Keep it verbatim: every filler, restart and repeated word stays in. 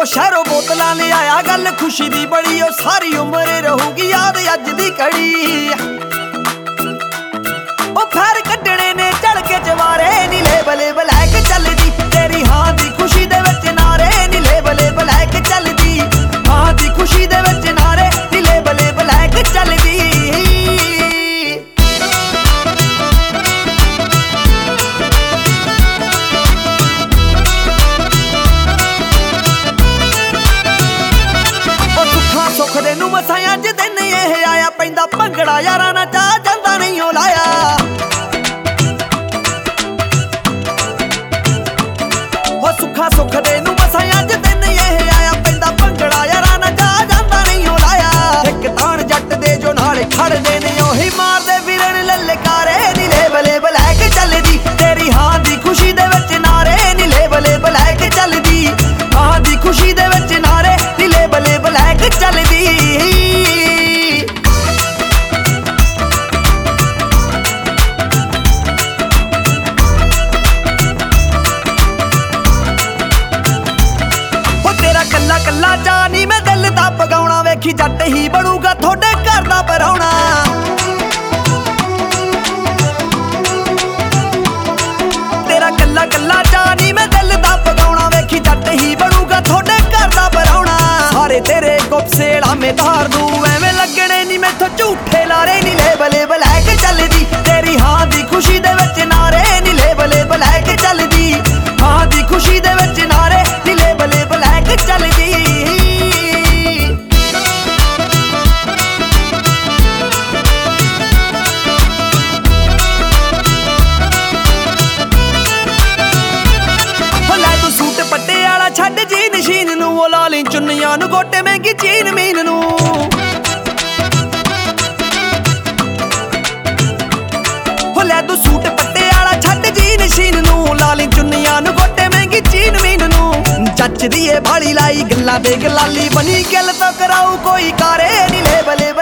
शहरों बोतलां ले आया गल खुशी दी बड़ी ओ सारी उम्र रहूगी याद अज दी कड़ी ओ फैर कड्डणे ने चढ़ के जवारे नी लेबल ब्लैक चलदी तेरी हां दी खुशी दे विच नारे नी लेबल ब्लैक चलदी हां दी खुशी दे विच नारे नी लेबल ब्लैक चलदी सुख दे नूं मसां अज दिन इह आया पैंदा भंगड़ा यारां ना चा जांदा नहीं ओ लाया हो सुखा सुख दे नूं मसां अज दिन इह आया पैंदा भंगड़ा यारां ना चा जांदा नहीं ओ लाया इक ताण जट दे जो नाल खड़दे ने ओही मारदे फिरन ललकारे नी लेबल ब्लैक चलदी तेरी हां दी खुशी दे विच नारे नी लेबल ब्लैक चलदी हां दी खुशी दे विच नारे नी लेबल ब्लैक चलदी कल्ला कल्ला जानी मैं दिल दा पगाउणा वेखी जट ही बनूगा थोड़े घर दा पराउणा तेरा कल्ला कल्ला जानी मैं दिल दा पगाउणा वेखी जट ही बनूगा थोड़े घर दा पराउणा सारे तेरे गुपसेड़ा में धार दूं एवें लगणे नी मैथों झूठे लारे नी लेबल ब्लैक चलदी तेरी हां दी खुशी दे विच नारे नी लेबल ब्लैक चलदी हां दी खुशी दे विच नारे नी लेबल ब्लैक चलदी छड्ड जी नशीन नूं ओ ला ली चुन्नियां नूं गोटे महंगी चीन मीन नूं हो लै तू सूट पट्टे आला छड्ड जी नशीन नूं ला ली चुन्नियां नूं गोटे महंगी चीन मीन नूं जचदी ए भाली लाई गल्लां दे गलाली बनी गल तो कराऊ कोई कारे नी लेबल